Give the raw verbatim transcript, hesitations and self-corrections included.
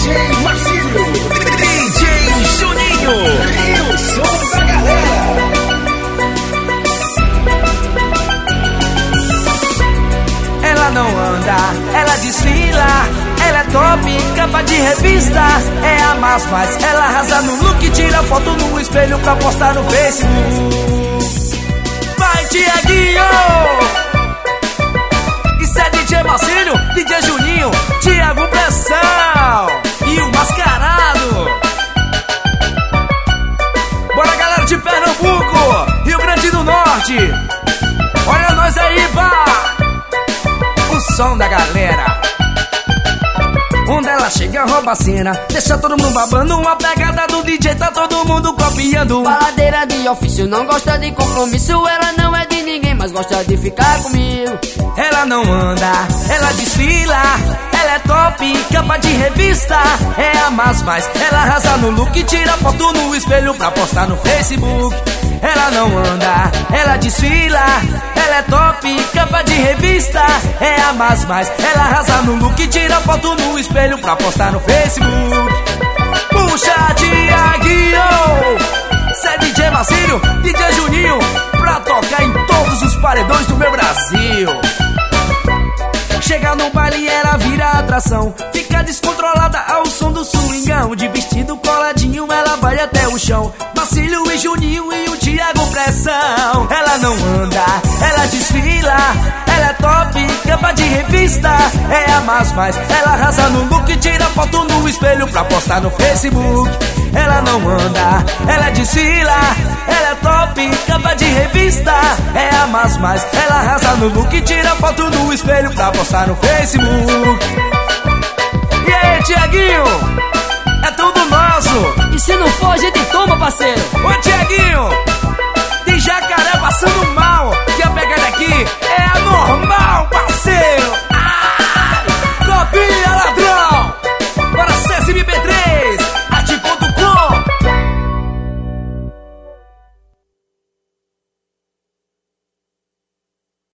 J Marcílio, D J Juninho e o som da galera. Ela não anda, ela desfila, ela é top, capa de revista, é a mais mais. Ela arrasa no look, tira foto no espelho pra postar no Facebook. Vai, Tiaguinho! Isso é D J Marcílio, D J Juninho, Thiago Pressão e o Mascarado. Bora, galera de Pernambuco, Rio Grande do Norte. Olha nós aí, pá! O som da galera. Onde ela chega, rouba a cena, deixa todo mundo babando. Uma pegada do D J, tá todo mundo copiando. Baladeira de ofício, não gosta de compromisso. Ela não é de ninguém, mas gosta de ficar comigo. Ela não anda, ela desfila, ela é top, capa de revista, é a mais mais. Ela arrasa no look, tira foto no espelho pra postar no Facebook. Ela não anda, ela desfila, ela é top, capa de revista, é a mais mais. Ela arrasa no look, tira foto no espelho pra postar no Facebook. Puxa, Tiaguinho! Cê é D J Marcílio, D J Juninho, pra tocar em todos os paredões do meu Brasil. Chega no baile, ela vira atração, fica descontrolada ao som do swingão. De vestido coladinho, ela vai até o chão. Marcílio e Juninho e o Thiago Pressão. Ela não anda, ela desfila, ela é top, capa de revista, é a mais mais. Ela arrasa no look, tira foto no espelho pra postar no Facebook. Ela não anda, ela desfila, ela é top, capa de revista, é a mais mais. Ela arrasa no look, tira foto no espelho pra postar no Facebook. E aí, Tiaguinho? É tudo nosso. E se não for, a gente toma, parceiro. Ô, Tiaguinho, tem jacaré passando mal. Que a pegada aqui